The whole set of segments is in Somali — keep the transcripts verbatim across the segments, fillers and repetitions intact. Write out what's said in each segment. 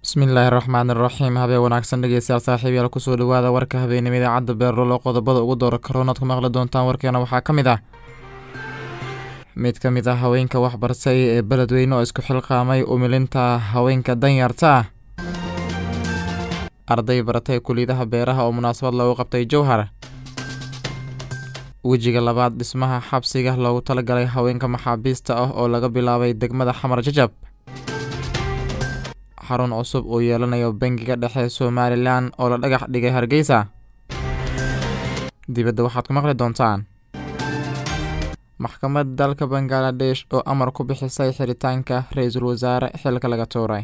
bismillaahi raxmaani raxiim habeen wanaagsan dhegeystayaal saaxiibayaal kusoo dhawaada warka habeenimo idaacadda beerlo qodobada ugu doora karoonad ku maqli doontaan warkeena waxaa ka mid ah mid ka mid ah haweenka waxbartay ee beledweyne oo isku xilqaamay umilinta haweenka danyarta ah arday baratay kulliyadaha beeraha oo munaasabad loogu qabtay jowhar wejiga labaad dhismaha xabsiga loogu talagalay haweenka maxaabiista ah oo laga bilaabay degmada xamar jajab xarun cusub oo yeelanayo bangiga dhexe Somaliland oo la dhagax dhigay Hargeysa dibadda waxaad ku maqli doontaan maxkamadda dalka Bangladesh oo amar ku bixisay xiritaanka ra'iisul wasaare xilka laga tuuray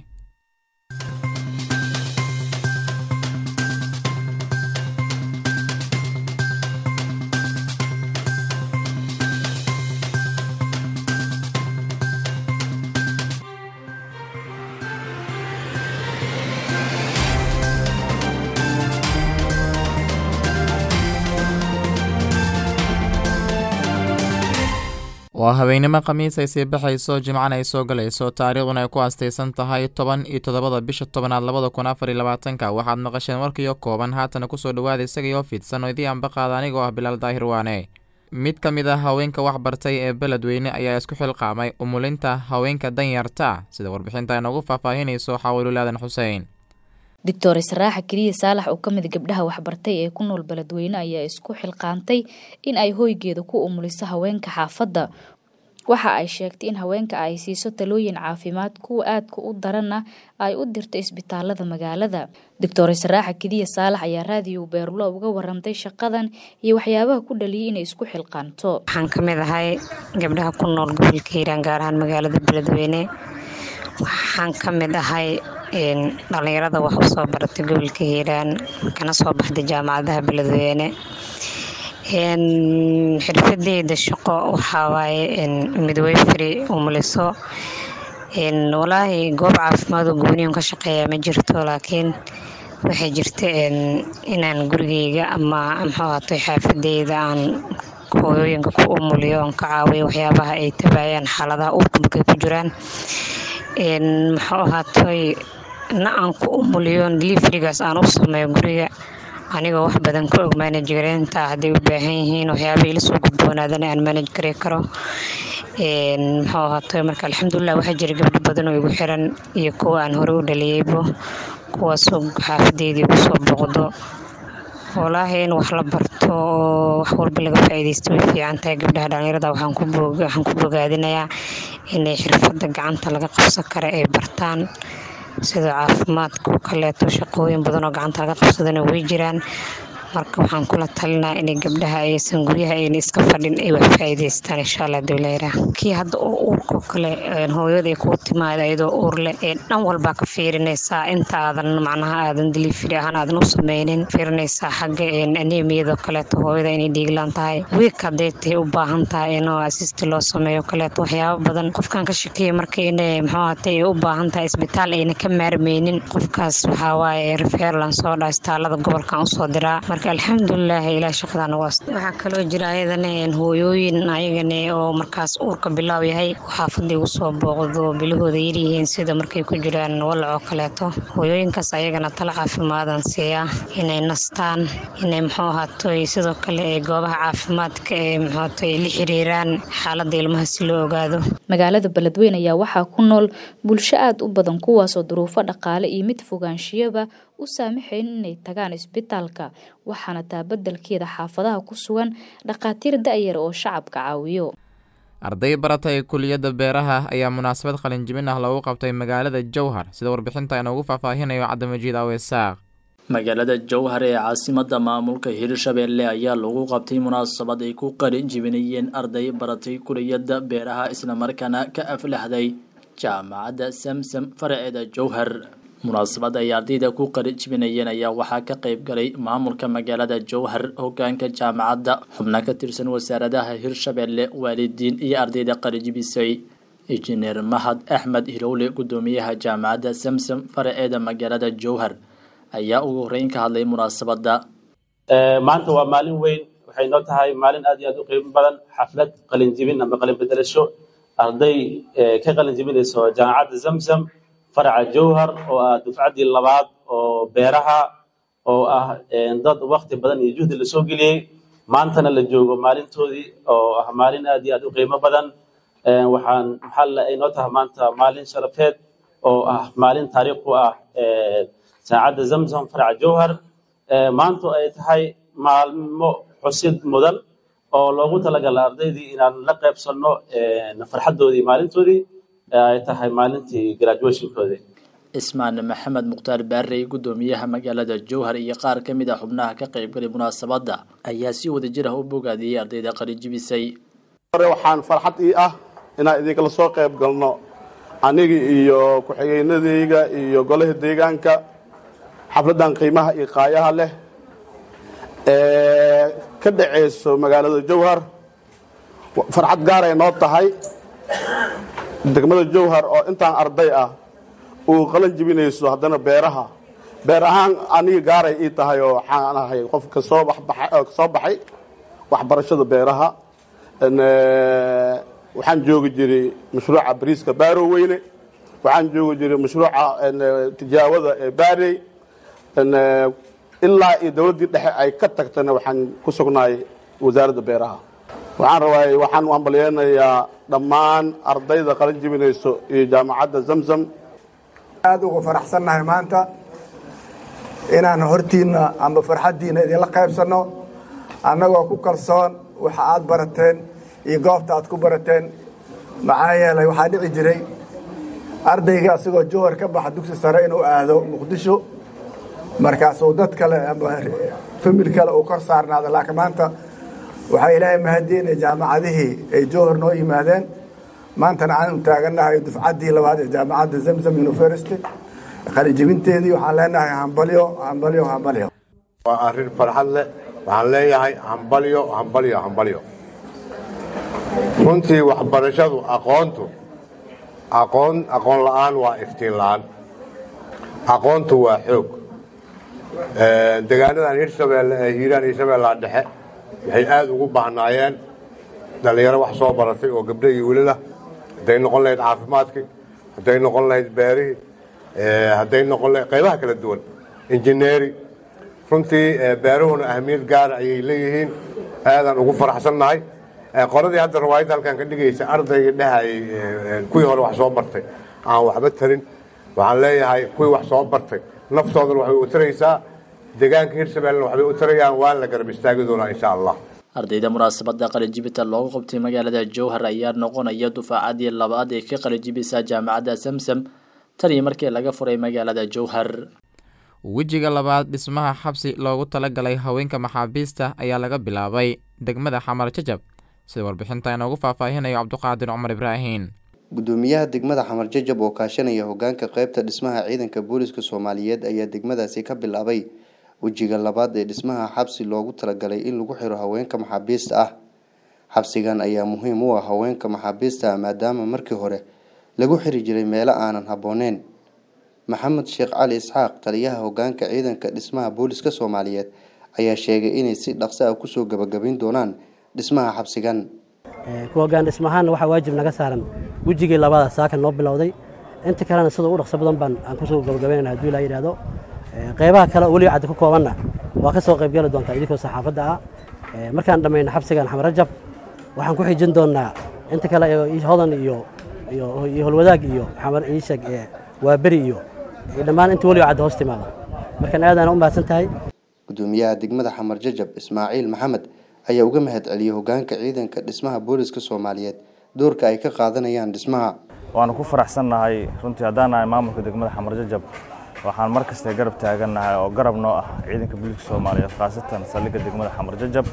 waa habeenimo khamiis ay sii baxayso jimcana ay soo galayso taariikhduna ay ku aastaysan tahay toban iyo toddobada bisha tobanaad labada kun afar iyo labaatanka waxaad maqasheen warkiyo kooban haatana kusoo dhawaada isagaiyo fidsan oo idii anbaqaada anigoo ah bilaal daahir waane mid ka mid ah haweenka waxbartay ee beledweyne ayaa isku xilqaamay umulinta haweenka danyarta sida warbixinta ay noogu faahfaahinayso xawilulaadan xuseen Doctor Israaxa Kiriye Saalax oo kamid gabdhaha waxbartay ee ku nool beledweyne ayaa isku xilqaantay in ay hooygeeda ku umuliso haweenka xaafadda waxa ay sheegtay in haweenka ay siiso talooyin caafimaad kuwa aadka u daranna ay u dirto isbitaalada magaalada Doctor Israaxa Kiriye Saalax ayaa raadiyo Beerlo uga warantay shaqadan iyo waxyaabaha ku dhaliyay in ay isku xilqaanto waxaan kamid ahay gabdhaha ku nool gobolka Hiiraan gaar ahaan magaalada beledweyne waxaan kamid ahay in dhalinyarada wax u soo baratay gobolka Hiiraan kana soo baxday jaamacadaha beledweyne in xirfadeyda shaqo waxa waaye in midwifery umuliso in walaahi goob caafimaad oo gooniyo ka shaqeeya ma jirto laakiin waxay jirtay in inaan gurigeyga ama maxaa ahaatay xaafadeyda aan hooyooyinka ku umuliyo aan ka caawiyo waxyaabaha ay tabayaan xaaladaha uurka markay ku jiraan in maxaa ahaatay na aan ku umuliyo deliverygaas aan u sameeyo guriga aniga wax badan ku og manage gareynta hadii u baahan yihiin waxyaabaha ila soo gudboonaadana aan manage garey karo in maxaa ahaatay marka alxamdulillah waxa jira gabdho badan oo igu xiran iyo kuwa aan hore u dhaliyaybo kuwaas oo xaafadeedii ku soo boqdo walaahi in wax la barto wax walba laga faa'iideysto way fiican tahay gabdhaha dhalinyarada waxaan ku boog waxaan ku bogaadinayaa inay xirfadda gacanta laga qabsan karo ay bartaan sida caafimaadka kale to shaqooyin badan oo gacanta laga qabsadana way jiraan marka waxaan kula talinaa in gabdhaha aysan guryaha ay iska fadhin ay wax faa'iideystaan insha Allah dawladda kii hadda oo uurka kale hooyada ay ku timaado ayadoo uur leh ee dhan walba ka fiirinaysa inta aadan macnaha aadan delivery ahaan aadan u sameeynin fiirinaysa xagga anemiyada kale to hooyada inay dhiiglaan tahay way ka deetay u baahan tahay in assist loo sameeyo kale to waxyaabo badan qofkan ka shaqeeyo marka inay maxaa ahaatay u baahan tahay isbitaal ayna ka maarmeynin qofkaas waxa waaye referral soo dhaastaalada gobolka u soo diraa alxamdulillah ila shaqadan waxa kale jira ayadana in hooyooyin ayagana oo markaas uurka bilaaw yahay xaafadii u soo booqdo bilahooda yirihiin sida markay ku jiraan walco kaleeto hooyooyinkaas ayagana tala caafimaadaan siiya inay nastaan inay maxaa ahaatay sidoo kale ee goobaha caafimaadka ee maxaa ahaatay la xiriiraan xaaladda ilmaha si loo ogaado magaalada beledweyne ayaa waxa ku nool bulsho aad u badan kuwaas oo duruufo dhaqaale iyo mid fogaanshiyaba u saamaxayn inay tagaan isbitaalka waxaana taa beddelkeeda xaafadaha ku sugan dhaqaatiir da'yar oo shacabka caawiyo arday baratay kulliyadda beeraha ayaa munaasabad qalin jebin ah lagu qabtay magaalada Jowhar sida warbixinta inoogu faahfaahinayo Cabdimajid Aweesaaq magaalada Jowhar ee caasimadda maamulka Hirshabelle ayaa lagu qabtay munaasabad ay ku qalin jebinayeen arday baratay kulliyadda beeraha isla markaana ka aflaxday jaamacadda Samsam faraceeda Jowhar munaasabada ay ardayda ku qalin jebinayeen ayaa waxaa ka qayb galay maamulka magaalada Jowhar hoggaanka jaamacadda xubno ka tirsan wasaaradaha Hirshabelle waalidiin iyo ardayda qalin jebisay injineer Mahad Axmed Hilowle gudoomiyaha jaamacadda Samsam faraceeda magaalada Jowhar ayaa ugu horeyn ka hadlay munaasabada ee maanta waa maalin weyn waxay noo tahay maalin aad iyo aad u qiimo badan xaflad qalin jebin ama qalin bedelasho arday ka qalin jebinayso jaamacadda Samsam فرع جوهر ودفعتي اللباد وبيرها oo ah dad waqti badan iyo juhdi la soo galiyay maantana la joogo maalintoodii oo ah maalin aad iyo aad u qiimo badan waxaan xal ay noo tahay maanta maalin sharafeed oo ah maalin taariikh u ah saacada Zamzam Farca Jowhar maanta ay tahay maalmo xusid mudan oo loogu talagalay ardaydii inaan la qaybsano farxadoodii maalintoodii ay tahay maalintii graduation-koodii ismaan maxamed muqtaar baarey gudoomiyaha magaalada Jowhar iyo qaar ka mid ah xubnaha ka qayb galay munaasabada ayaa si wada jir ah u bogaadiyay ardayda qalin jibisay waxaan farxad ii ah inaan idin kala soo qayb galno aniga iyo ku xigeenadayga iyo golaha deegaanka xafladan qiimaha iyo qaayaha leh ee ka dhaceyso magaalada Jowhar farxad gaar ah noo tahay degmada Jowhar oo intaan arday ah oo qalan jibinayso haddana beeraha beer ahaan aniga gaaray ii tahay oo waxaan ahay qof ka soo baxay ka soo baxay waxbarashada beeraha in waxaan joogi jiray mashruuca bariiska baaro weyne waxaan joogi jiray mashruuca tijaawada ee baarey in ilaa iyo dawladii dhexe ay ka tagtana waxaan ku sugnaay wasaaradda beeraha waxaan rabaa waxaan u ambaleynayaa dhammaan ardayda qalan jibinayso iyo jaamacadda Zamzam aad ugu faraxsanahay maanta inaan hortiina ama farxadiina idinla qaybsano annagoo ku kalsoon waxa aad barateen iyo goobta aad ku barateen maxaa yeelay waxaa dhici jiray ardayga asigoo Jowhar ka baxa dugsi sare inuu aado Muqdisho markaasuu dad kale ama famil kale uu kor saarnaado laakiin maanta waxaa ilaahay mahadiyay jaamacadihii ay Jowhar noo yimaadeen maantana aan taaganahay dufcadii labaad ee jaamacadda Zamzam University qalin jibinteedii waxaan leenahay hambalyo hambalyo hambalyo waa arrin farxad leh waxaan leeyahay hambalyo hambalyo hambalyo runtii waxbarashadu aqoontu aqoon aqoon la'aan waa iftiin la'aan aqoontu waa xoog deegaanadan Hirshabeelle ee Hiiraan iyo Shabeellaha Dhexe waxay aad ugu baahnaayeen dhalinyaro wax soo baratay oo gabdho iyo wiilal ah haday noqon lahayd caafimaadkii haday noqon lahayd beerihii haday noqon lahayd qaybaha kala duwan engineering runtii beeruhuna ahmiyad gaar ah ayay leeyihiin aadan ugu faraxsannahay qoradii hadda riwaayad halkan ka dhigaysa ardayga dhahay kuwii hore wax soo bartay aan waxba tarin waxaan leeyahay kuwii wax soo bartay naftoodana waxay u taraysaa deegaanka Hirshabeelle waxay u tarayaan waa la garab istaagi doonaa insha Allah ardayda munaasabada qalin jibinta loogu qabtay magaalada Jowhar ayaa noqonaya dufcadii labaad ee ka qalin jibisay jaamacadda Zamzam tani markii laga furay magaalada Jowhar wejiga labaad dhismaha xabsi loogu talagalay haweenka maxaabiista ayaa laga bilaabay degmada Xamar Jajab sida warbixinta inoogu faahfaahinayo Cabduqaadir Cumar Ibraahin gudoomiyaha degmada Xamar Jajab oo kaashanaya hoggaanka qaybta dhismaha ciidanka booliska Soomaaliyeed ayaa degmadaasi ka bilaabay wejiga labaad ee dhismaha xabsi loogu talagalay in lagu xiro haweenka maxaabiista ah xabsigan ayaa muhiim u ah haweenka maxaabiista maadaama markii hore lagu xiri jiray meelo aanan habbooneyn maxamed sheekh cali isxaaq taliyaha hoggaanka ciidanka dhismaha booliska Soomaaliyeed ayaa sheegay inay si dhaqso ah ku soo gabagabayn doonaan dhismaha xabsigan ku hoggaan dhismahan waxa waajib naga saaran wejigii labaad saaka noo bilowday inta kalena sida u dhaqso badan baan aan ku soo gabagabaynaa hadii la yiraahdo qaybaha kale wali cad ku koobanna waa ka soo qayb gali doonta idinka saxaafadda ah markaan dhameeyno xabsigan Xamar Jajab waxaan ku xijin doonaa inta kale ee hodan iyo iyo iyo holwadaag iyo xamar iishag ee waa bari iyo dhamaan inta wali cad hoos timaada markaan aadana u baahsan tahay gudoomiyaha degmada Xamar Jajab Ismaaciil Maxamed ayaa uga mahad celiyay hoggaanka ciidanka dhismaha booliska Soomaaliyeed doorka ay ka qaadanayaan dhismaha waan ku faraxsanahay runtii hadaan maamulka degmada Xamar Jajab waxaan markasta garab taaganahay oo garab noo ah ciidanka booliska Soomaaliyeed khaasatan saldhigga degmada Xamar Jajab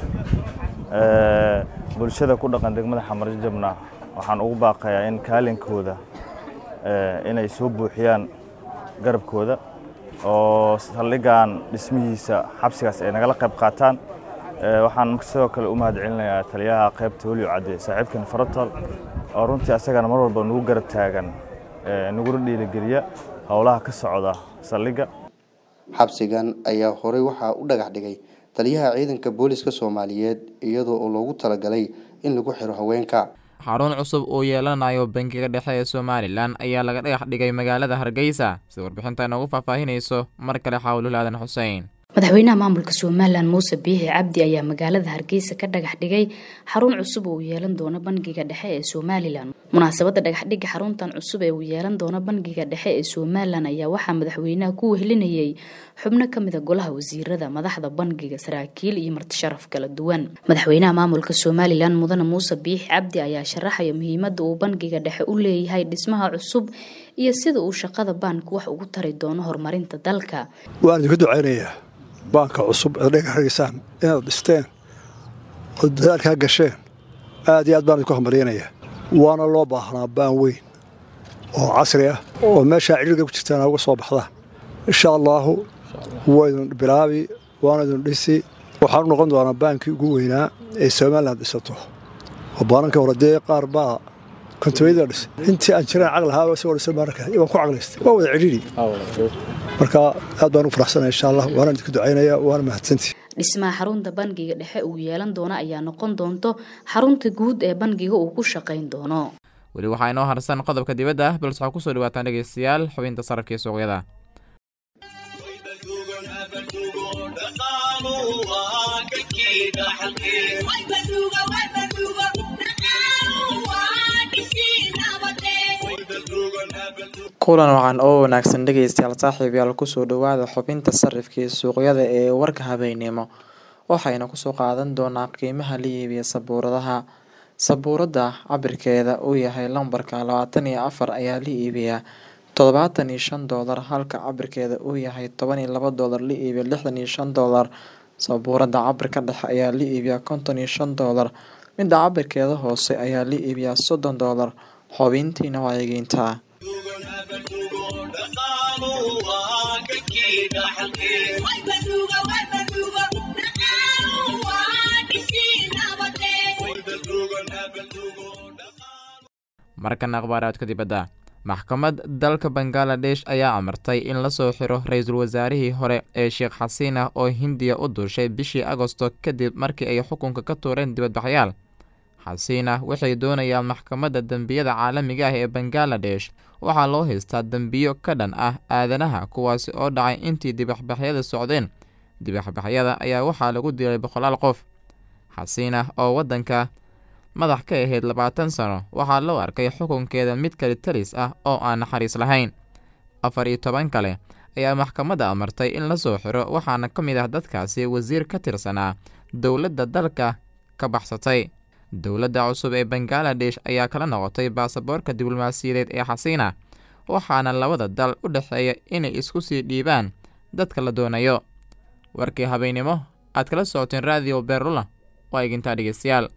ee bulshada ku dhaqan degmada Xamar Jajabna waxaan ugu baaqayaa in kaalinkooda ee inay soo buuxiyaan garabkooda oo saldhiggan dhismihiisa xabsigaas ay nagala qayb qaataan waxaan sidoo kale u mahad celinayaa taliyaha qaybta wali cad saaxiibkan Faratol oo runtii asagana mar walba nagu garab taagan ee nagu dhiirigeliya hawlaha ka socda saldhigga xabsigan ayaa hore waxa u dhagax dhigay taliyaha ciidanka booliska Soomaaliyeed iyadoo loogu talagalay in lagu xiro haweenka xarun cusub oo yeelanayo bangiga dhexe ee Somaliland ayaa laga dhagax dhigay magaalada Hargeysa sida warbixinta inoogu faahfaahinayso mar kale Xawlul Aadan Xuseen. madaxweynaha maamulka Somaliland Muuse Biixi Cabdi ayaa magaalada Hargeysa ka dhagax dhigay xarun cusub oo yeelan doona bangiga dhexe ee Somaliland. munaasabada dhagax dhigga xaruntan cusub ee uu yeelan doona bangiga dhexe ee Somaliland ayaa waxaa madaxweynaha ku wehelinayay xubno kamid ah golaha wasiirada, madaxda bangiga, saraakiil iyo marti sharaf kala duwan. madaxweynaha maamulka Somaliland Mudane Muuse Biixi Cabdi ayaa sharaxay muhiimadda uu bangiga dhexe u leeyahay dhismaha cusub iyo sida uu shaqada bank wax ugu tari doono horumarinta dalka. waan idinku duceynayaa banka cusub ee dhagaxaysaan inaad dhisteen oo dadaalkaa gasheen aad iyo aad baan idinku hambalyeynaya. waana loo baahnaa baan weyn oo casri ah oo meeshaa cidhiidhiga ku jirtaan uga soo baxdaan. insha allahu waydun bilaabi waana idin dhisi waxaanu noqon doonaa baankii ugu weynaa ee Somaliland dhisato. oo baananka hore dee qaar baa kontoyada dhis intii aan jiraan caqli lahaa soo dhisa marka iban ku caqlaystay waa wada cidhiidhi marka aad baan u faraxsanahay insha Allah waana idinku duceynayaa waana mahadsantii. dhismaha xarunta bangiga dhexe uu yeelan doona ayaa noqon doonto xarunta guud ee bangiga uu ku shaqeyn doono. weli waxaa inoo harsan qodobka dibadda ah balse waxaa ku soo dhawaataan dhageystayaal xubinta sarafka ee suuqyada. kulan wacan oo wanaagsan dhageystayaal saaxiibayaal ku soo dhawaada xubinta sarifka ee suuqyada ee warka habeenimo. waxayna ku soo qaadan doonaa qiimaha la iibiyo sabuuradaha. sabuurada cabirkeeda uu yahay lambarka labaatan iyo afar ayaa la iibiyaa toddobaatan iyo shan doolar halka cabirkeeda uu yahay toban iyo laba doolar la iibiyo lixdan iyo shan doolar. sabuurada cabirka dhexe ayaa la iibiyaa konton iyo shan doolar. midda cabirkeeda hoose ayaa la iibiyaa soddon doolar. xubintiina waa eegeyntaa. markan akhbaaraadka dibadda. maxkamad dalka Bangladesh ayaa amartay in la soo xiro ra'iisul wasaarihii hore ee Sheikh Hasina oo Hindiya u duushay bishii Agoosto kadib markii ay xukunka ka tuureen dibadbaxyaal. Hasina waxay doonayaan maxkamadda dambiyada caalamiga ah ee Bangladesh waxaa loo haystaa dambiyo ka dhan ah aadanaha kuwaasi oo dhacay intii dibadbaxyada socdeen. dibadbaxyada ayaa waxaa lagu dilay boqolaal qof. Hasina oo wadanka madax ka ahayd labaatan sano waxaa loo arkay xukunkeeda mid kali talis ah oo aan naxariis lahayn. afar iyo toban kale ayaa maxkamadda amartay in la soo xiro waxaana ka mid ah dadkaasi wasiir ka tirsanaa dowladda dalka ka baxsatay. dowladda cusub ee Bangladesh ayaa kala noqotay baasaboorka diblomaasiyadeed ee Hasina waxaana labada dal u dhaxeeya inay isku sii dhiibaan dadka la doonayo. warkii habeenimo aad kala socoteen Radio Berula waa eegintaa dhegeystayaal.